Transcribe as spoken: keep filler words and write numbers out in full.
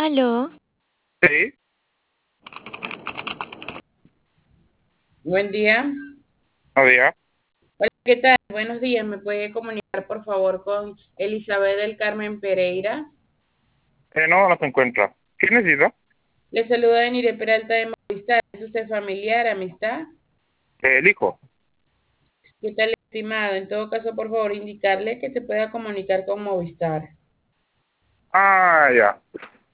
Aló, Sí, Buen día. había. Hola, ¿qué tal? Buenos días. ¿Me puede comunicar, por favor, con Elizabeth del Carmen Pereira? Eh, no, no se encuentra. ¿Qué necesita? Le saluda Denire Peralta de Movistar. ¿Es usted familiar, amistad? Eh, el hijo. ¿Qué tal, estimado? En todo caso, por favor, indicarle que se pueda comunicar con Movistar. Ah, ya.